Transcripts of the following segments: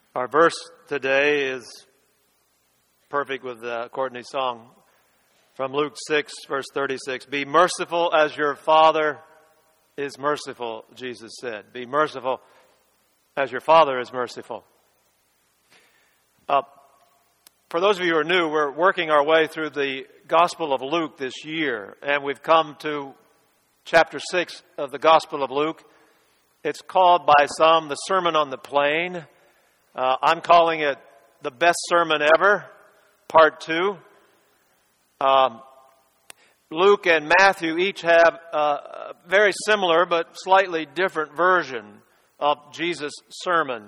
Our verse today is perfect with Courtney's song from Luke 6, verse 36. Be merciful as your Father is merciful, Jesus said. Be merciful as your Father is merciful. For those of you who are new, we're working our way through the Gospel of Luke this year, and we've come to chapter 6 of the Gospel of Luke. It's called by some the Sermon on the Plain. I'm calling it the best sermon ever, part 2. Luke and Matthew each have a very similar but slightly different version of Jesus' sermon.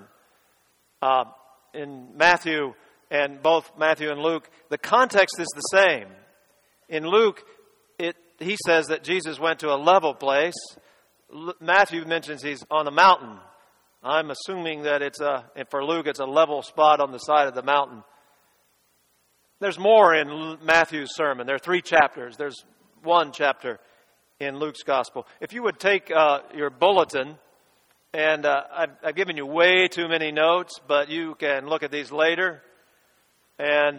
In Matthew, and both Matthew and Luke, the context is the same. In Luke, he says that Jesus went to a level place. Matthew mentions he's on a mountain. I'm assuming that for Luke, it's a level spot on the side of the mountain. There's more in Matthew's sermon. There are 3 chapters. There's 1 chapter in Luke's gospel. If you would take your bulletin, and I've given you way too many notes, but you can look at these later. And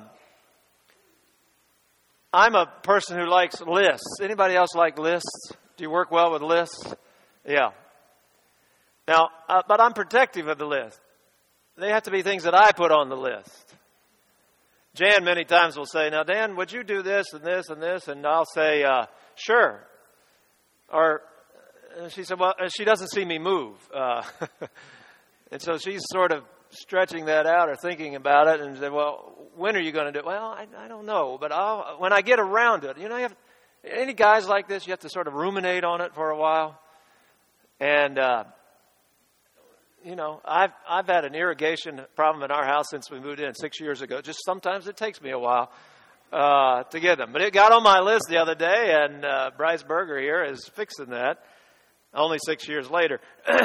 I'm a person who likes lists. Anybody else like lists? Do you work well with lists? Yeah. Now, but I'm protective of the list. They have to be things that I put on the list. Jan many times will say, now, Dan, would you do this and this and this? And I'll say, sure. Or she said, well, she doesn't see me move. And so she's sort of stretching that out or thinking about it and said, well, when are you going to do it? Well, I don't know, but when I get around it. You know, any guys like this, you have to sort of ruminate on it for a while. And, I've had an irrigation problem in our house since we moved in 6 years ago. Just sometimes it takes me a while to get them. But it got on my list the other day, and Bryce Berger here is fixing that only 6 years later.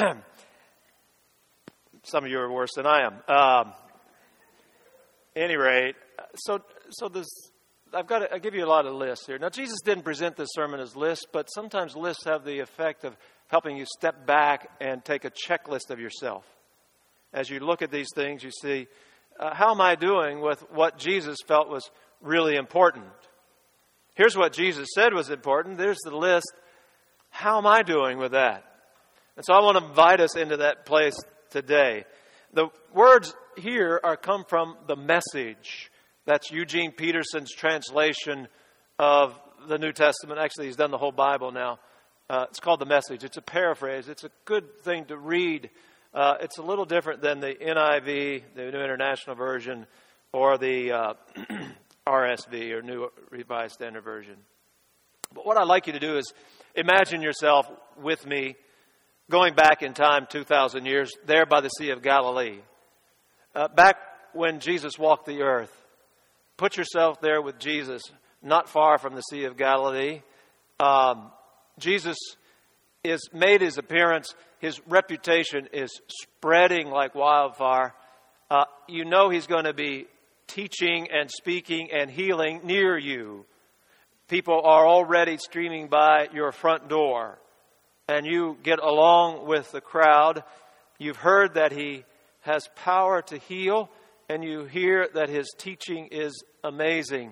Some of you are worse than I am. Any rate, so I give you a lot of lists here. Now, Jesus didn't present this sermon as lists, but sometimes lists have the effect of helping you step back and take a checklist of yourself. As you look at these things, you see, how am I doing with what Jesus felt was really important? Here's what Jesus said was important. There's the list. How am I doing with that? And so I want to invite us into that place today. The words here come from the Message. That's Eugene Peterson's translation of the New Testament. Actually, he's done the whole Bible now. It's called the Message. It's a paraphrase. It's a good thing to read. It's a little different than the NIV, the New International Version, or the RSV, or New Revised Standard Version. But what I'd like you to do is imagine yourself with me going back in time 2,000 years, there by the Sea of Galilee. Back when Jesus walked the earth. Put yourself there with Jesus, not far from the Sea of Galilee. Jesus is made his appearance. His reputation is spreading like wildfire. You know he's going to be teaching and speaking and healing near you. People are already streaming by your front door. And you get along with the crowd. You've heard that he has power to heal. And you hear that his teaching is amazing.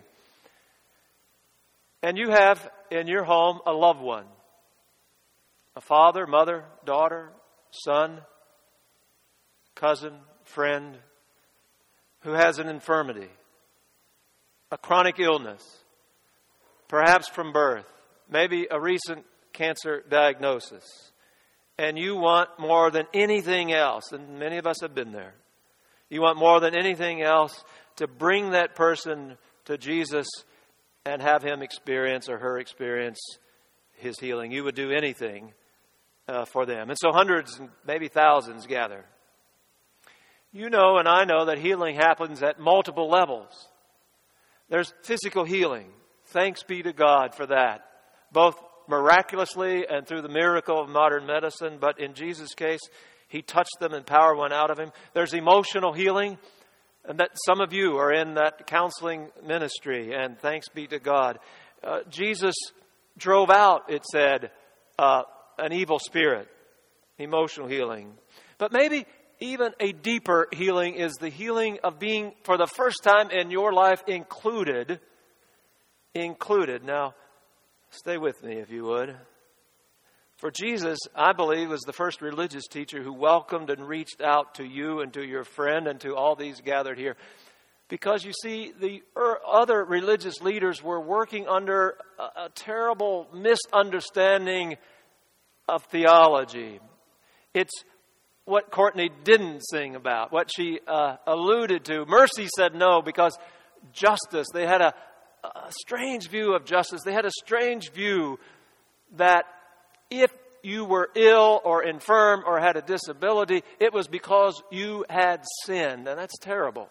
And you have in your home a loved one. A father, mother, daughter, son, cousin, friend who has an infirmity, a chronic illness, perhaps from birth, maybe a recent cancer diagnosis. And you want more than anything else, and many of us have been there, you want more than anything else to bring that person to Jesus and have him experience or her experience his healing. You would do anything for them. And so hundreds, maybe thousands gather. You know and I know that healing happens at multiple levels. There's physical healing. Thanks be to God for that. Both miraculously and through the miracle of modern medicine. But in Jesus' case, he touched them and power went out of him. There's emotional healing. And that some of you are in that counseling ministry. And thanks be to God. Jesus drove out, it said, an evil spirit. Emotional healing. But maybe even a deeper healing is the healing of being, for the first time in your life, included. Now, stay with me if you would. For Jesus, I believe, was the first religious teacher who welcomed and reached out to you and to your friend and to all these gathered here. Because you see, the other religious leaders were working under a terrible misunderstanding of theology. It's what Courtney didn't sing about, what she alluded to. Mercy said no, because justice, they had a strange view of justice. They had a strange view that if you were ill or infirm or had a disability, it was because you had sinned. And that's terrible.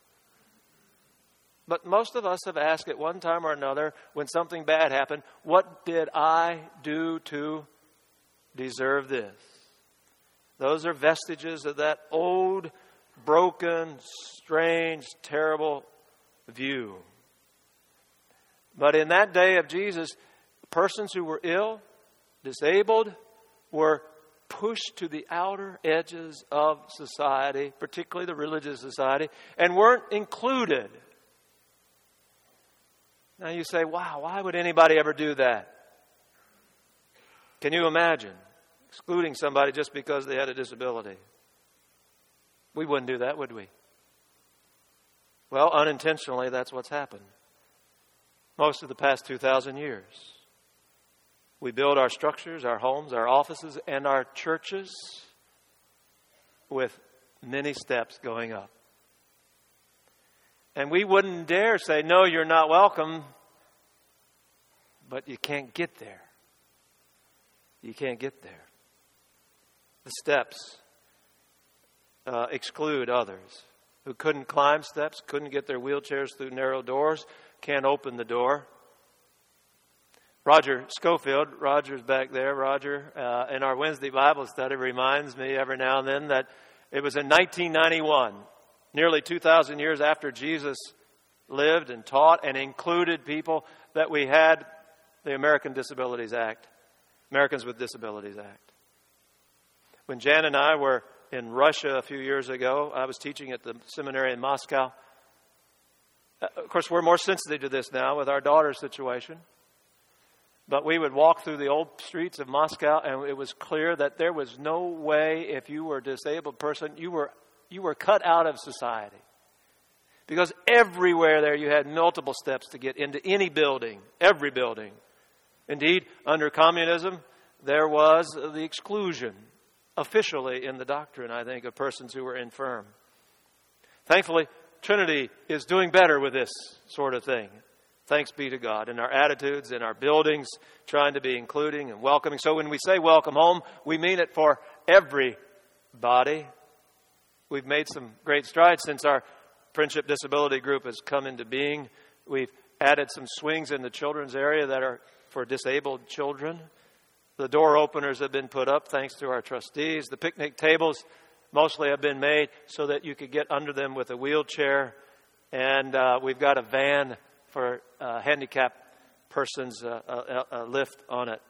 But most of us have asked at one time or another, when something bad happened, what did I do to deserve this? Those are vestiges of that old, broken, strange, terrible view. But in that day of Jesus, persons who were ill, disabled, were pushed to the outer edges of society, particularly the religious society, and weren't included. Now you say, wow, why would anybody ever do that? Can you imagine excluding somebody just because they had a disability? We wouldn't do that, would we? Well, unintentionally, that's what's happened. Most of the past 2,000 years. We build our structures, our homes, our offices, and our churches with many steps going up. And we wouldn't dare say, no, you're not welcome, but you can't get there. You can't get there. The steps exclude others who couldn't climb steps, couldn't get their wheelchairs through narrow doors, can't open the door. Roger Schofield, Roger's back there, Roger, in our Wednesday Bible study reminds me every now and then that it was in 1991, nearly 2,000 years after Jesus lived and taught and included people, that we had the American Disabilities Act, Americans with Disabilities Act. When Jan and I were in Russia a few years ago, I was teaching at the seminary in Moscow. Of course, we're more sensitive to this now with our daughter's situation. But we would walk through the old streets of Moscow, and it was clear that there was no way, if you were a disabled person, you were cut out of society. Because everywhere there you had multiple steps to get into any building, every building. Indeed, under communism, there was the exclusion, officially in the doctrine, I think, of persons who were infirm. Thankfully, Trinity is doing better with this sort of thing. Thanks be to God. In our attitudes, in our buildings, trying to be including and welcoming. So when we say welcome home, we mean it for everybody. We've made some great strides since our Friendship Disability Group has come into being. We've added some swings in the children's area that are for disabled children. The door openers have been put up thanks to our trustees. The picnic tables mostly have been made so that you could get under them with a wheelchair. And we've got a van for handicapped persons, a lift on it.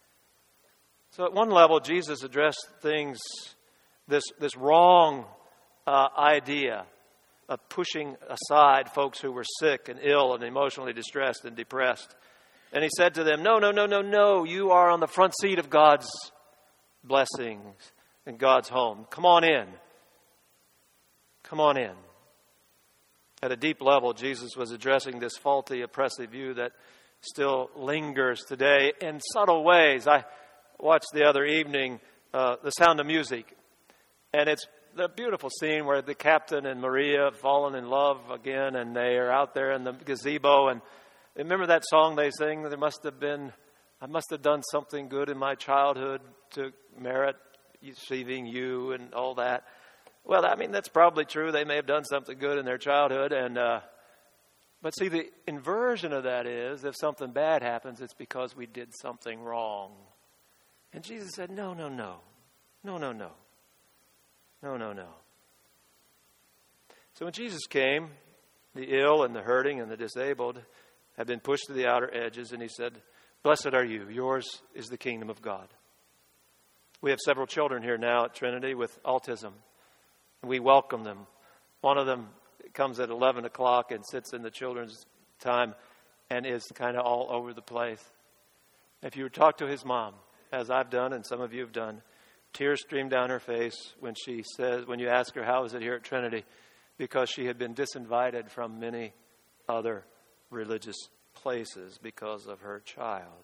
So at one level, Jesus addressed things, this wrong idea of pushing aside folks who were sick and ill and emotionally distressed and depressed. And he said to them, no, you are on the front seat of God's blessings and God's home. Come on in. Come on in. At a deep level, Jesus was addressing this faulty, oppressive view that still lingers today in subtle ways. I watched the other evening The Sound of Music, and it's the beautiful scene where the captain and Maria have fallen in love again, and they are out there in the gazebo. And remember that song they sing? I must have done something good in my childhood to merit receiving you and all that. Well, I mean, that's probably true. They may have done something good in their childhood. But see, the inversion of that is, if something bad happens, it's because we did something wrong. And Jesus said, no. So when Jesus came, the ill and the hurting and the disabled had been pushed to the outer edges, and he said, blessed are you. Yours is the kingdom of God. We have several children here now at Trinity with autism. We welcome them. One of them comes at 11 o'clock and sits in the children's time and is kind of all over the place. If you would talk to his mom, as I've done and some of you have done, tears stream down her face when you ask her, how is it here at Trinity? Because she had been disinvited from many other religious places because of her child.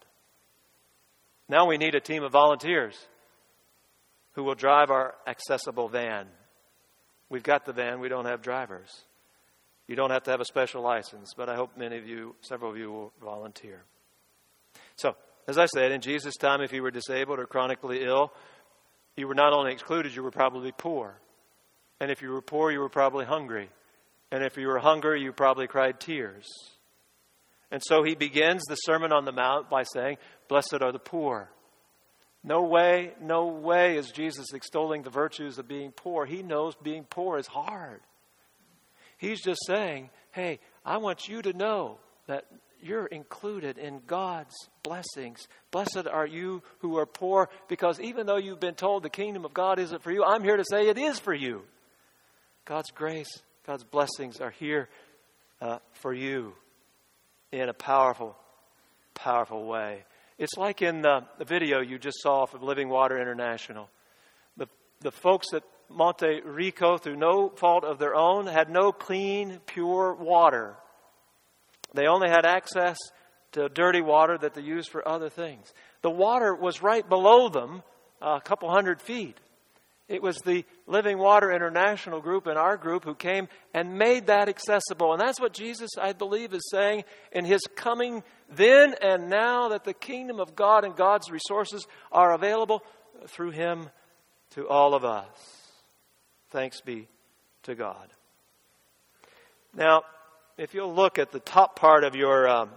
Now we need a team of volunteers who will drive our accessible van. We've got the van, we don't have drivers. You don't have to have a special license, but I hope several of you will volunteer. So, as I said, in Jesus' time, if you were disabled or chronically ill, you were not only excluded, you were probably poor. And if you were poor, you were probably hungry. And if you were hungry, you probably cried tears. And so he begins the Sermon on the Mount by saying, blessed are the poor. No way is Jesus extolling the virtues of being poor. He knows being poor is hard. He's just saying, hey, I want you to know that you're included in God's blessings. Blessed are you who are poor, because even though you've been told the kingdom of God isn't for you, I'm here to say it is for you. God's grace, God's blessings are here for you in a powerful, powerful way. It's like in the video you just saw from Living Water International. The folks at Monte Rico, through no fault of their own, had no clean, pure water. They only had access to dirty water that they used for other things. The water was right below them, a couple 100 feet. It was the Living Water International group and our group who came and made that accessible. And that's what Jesus, I believe, is saying in his coming then and now, that the kingdom of God and God's resources are available through him to all of us. Thanks be to God. Now, if you'll look at the top part of your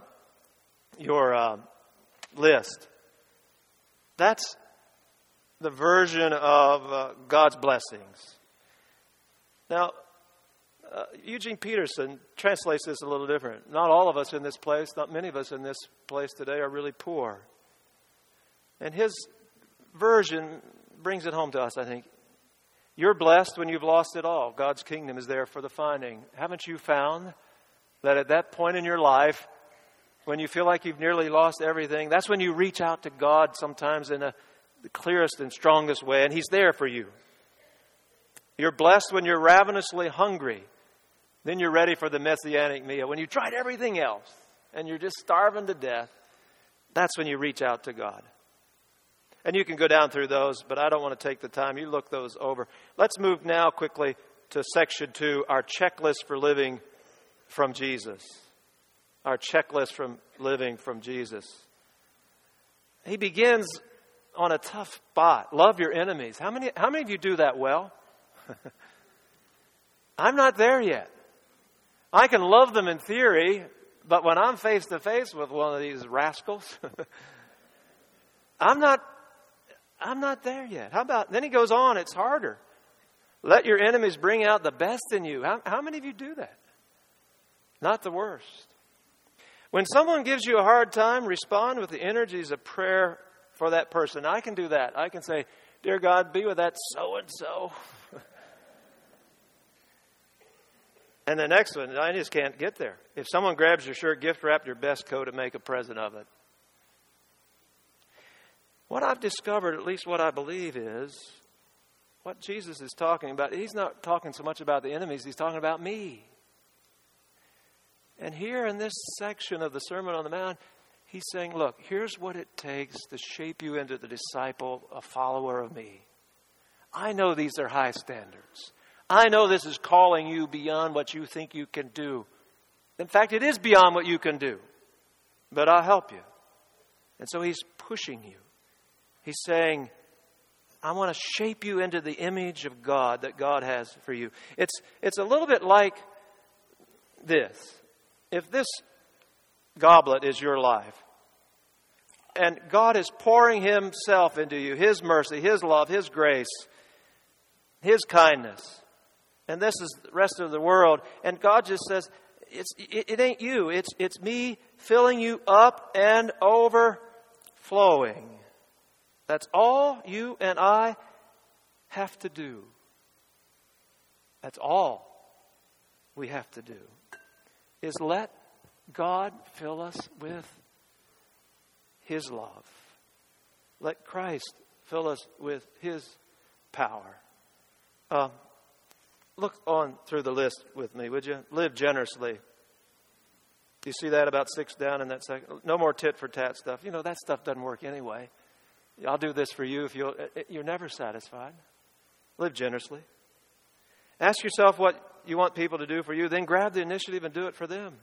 list, that's the version of God's blessings. Now, Eugene Peterson translates this a little different. Not all of us in this place, not many of us in this place today are really poor. And his version brings it home to us, I think. You're blessed when you've lost it all. God's kingdom is there for the finding. Haven't you found that at that point in your life, when you feel like you've nearly lost everything, that's when you reach out to God sometimes in the clearest and strongest way, and he's there for you. You're blessed when you're ravenously hungry. Then you're ready for the Messianic meal. When you've tried everything else and you're just starving to death, that's when you reach out to God. And you can go down through those, but I don't want to take the time. You look those over. Let's move now quickly to section 2, our checklist for living from Jesus. Our checklist from living from Jesus. He begins on a tough spot. Love your enemies. How many of you do that well? I'm not there yet. I can love them in theory, but when I'm face to face with one of these rascals, I'm not there yet. How about, then he goes on, it's harder. Let your enemies bring out the best in you. How many of you do that? Not the worst. When someone gives you a hard time, respond with the energies of prayer for that person. I can do that. I can say, dear God, be with that so-and-so. And the next one, I just can't get there. If someone grabs your shirt, gift wrap your best coat and make a present of it. What I've discovered, at least what I believe, is what Jesus is talking about. He's not talking so much about the enemies. He's talking about me. And here in this section of the Sermon on the Mount, he's saying, look, here's what it takes to shape you into the disciple, a follower of me. I know these are high standards. I know this is calling you beyond what you think you can do. In fact, it is beyond what you can do. But I'll help you. And so he's pushing you. He's saying, I want to shape you into the image of God that God has for you. It's a little bit like this. If this goblet is your life, and God is pouring himself into you, his mercy, his love, his grace, his kindness, and this is the rest of the world, and God just says, it ain't you, it's me filling you up and overflowing. That's all you and I have to do. That's all we have to do, is let God fill us with His love. Let Christ fill us with His power. Look on through the list with me, would you? Live generously. Do you see that about 6 down in that second? No more tit for tat stuff. You know, that stuff doesn't work anyway. I'll do this for you if you're never satisfied. Live generously. Ask yourself what you want people to do for you, then grab the initiative and do it for them.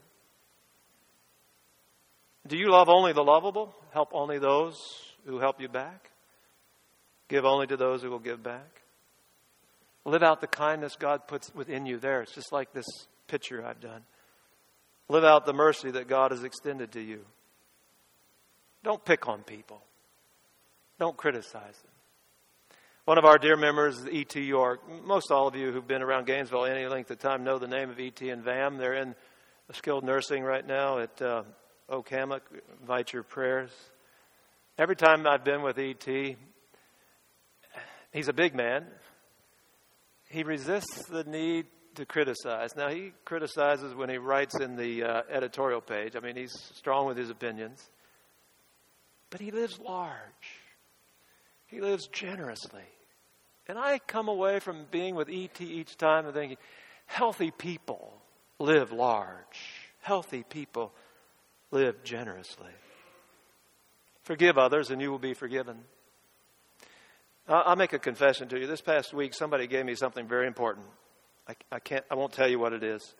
Do you love only the lovable? Help only those who help you back? Give only to those who will give back? Live out the kindness God puts within you there. It's just like this picture I've done. Live out the mercy that God has extended to you. Don't pick on people. Don't criticize them. One of our dear members is E.T. York. Most all of you who've been around Gainesville any length of time know the name of E.T. and VAM. They're in skilled nursing right now at Oak Hammock. Invite your prayers. Every time I've been with E.T., he's a big man. He resists the need to criticize. Now, he criticizes when he writes in the editorial page. I mean, he's strong with his opinions. But he lives large. He lives generously. And I come away from being with E.T. each time and thinking, healthy people live large. Healthy people live generously. Forgive others and you will be forgiven. I'll make a confession to you. This past week, somebody gave me something very important. I won't tell you what it is.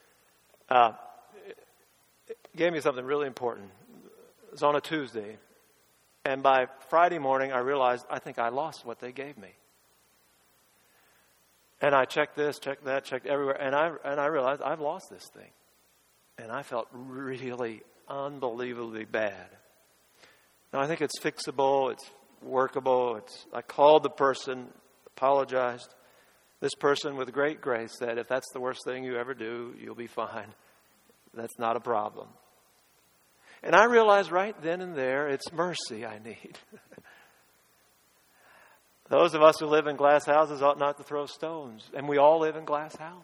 It gave me something really important. It was on a Tuesday. And by Friday morning, I realized I think I lost what they gave me. And I checked this, checked that, checked everywhere. And I realized I've lost this thing. And I felt really unbelievably bad. Now, I think it's fixable. It's workable. I called the person, apologized. This person with great grace said, if that's the worst thing you ever do, you'll be fine. That's not a problem. And I realized right then and there, it's mercy I need. Those of us who live in glass houses ought not to throw stones. And we all live in glass houses.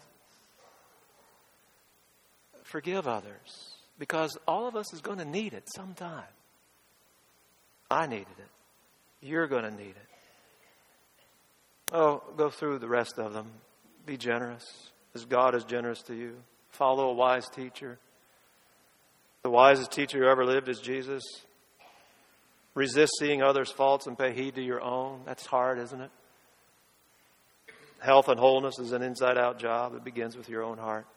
Forgive others. Because all of us is going to need it sometime. I needed it. You're going to need it. Oh, go through the rest of them. Be generous as God is generous to you. Follow a wise teacher. The wisest teacher who ever lived is Jesus. Resist seeing others' faults and pay heed to your own. That's hard, isn't it? Health and wholeness is an inside-out job. It begins with your own heart.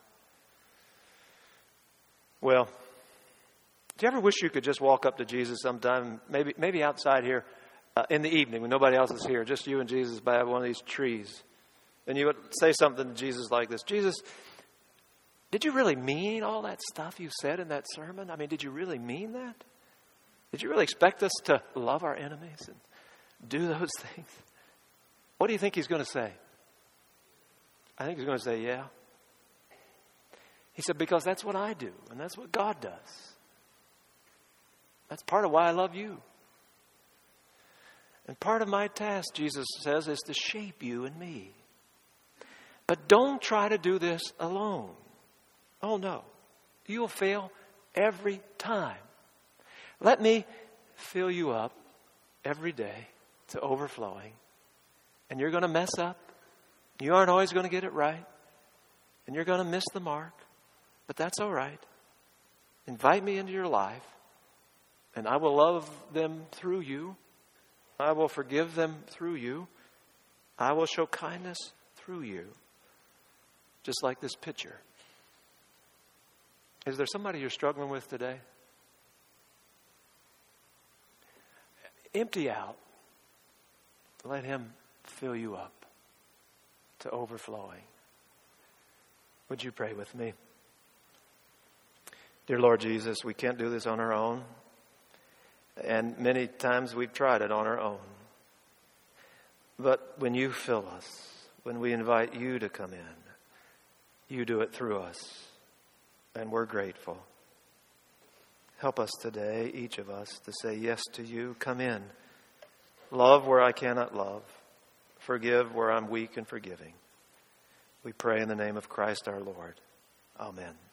Well, do you ever wish you could just walk up to Jesus sometime, maybe outside here in the evening when nobody else is here, just you and Jesus by one of these trees, and you would say something to Jesus like this: Jesus, did you really mean all that stuff you said in that sermon? I mean, did you really mean that? Did you really expect us to love our enemies and do those things? What do you think he's going to say? I think he's going to say, yeah. He said, because that's what I do, and that's what God does. That's part of why I love you. And part of my task, Jesus says, is to shape you and me. But don't try to do this alone. Oh, no. You'll fail every time. Let me fill you up every day to overflowing. And you're going to mess up. You aren't always going to get it right. And you're going to miss the mark. But that's all right. Invite me into your life. And I will love them through you. I will forgive them through you. I will show kindness through you. Just like this picture. Is there somebody you're struggling with today? Empty out. Let him fill you up to overflowing. Would you pray with me? Dear Lord Jesus, we can't do this on our own. And many times we've tried it on our own. But when you fill us, when we invite you to come in, you do it through us. And we're grateful. Help us today, each of us, to say yes to you. Come in. Love where I cannot love. Forgive where I'm weak and forgiving. We pray in the name of Christ our Lord. Amen.